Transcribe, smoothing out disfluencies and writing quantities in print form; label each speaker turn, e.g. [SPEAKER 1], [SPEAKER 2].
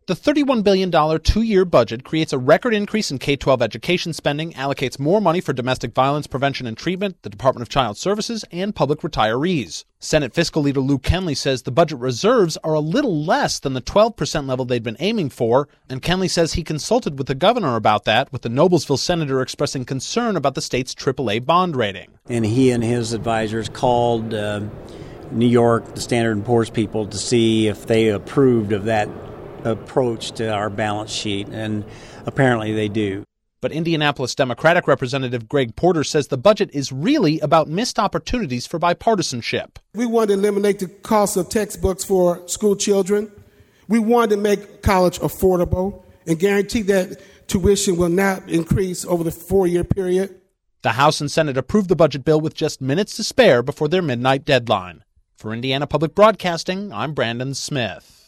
[SPEAKER 1] The $31 billion two-year budget creates a record increase in K-12 education spending, allocates more money for domestic violence prevention and treatment, the Department of Child Services, and public retirees. Senate fiscal leader Lou Kenley says the budget reserves are a little less than the 12% level they'd been aiming for, and Kenley says he consulted with the governor about that, with the Noblesville senator expressing concern about the state's AAA bond rating.
[SPEAKER 2] And he and his advisors called New York, the Standard & Poor's people, to see if they approved of that approach to our balance sheet, and apparently they do.
[SPEAKER 1] But Indianapolis Democratic Representative Greg Porter says the budget is really about missed opportunities for bipartisanship.
[SPEAKER 3] We wanted to eliminate the cost of textbooks for school children. We wanted to make college affordable and guarantee that tuition will not increase over the 4-year period.
[SPEAKER 1] The House and Senate approved the budget bill with just minutes to spare before their midnight deadline. For Indiana Public Broadcasting, I'm Brandon Smith.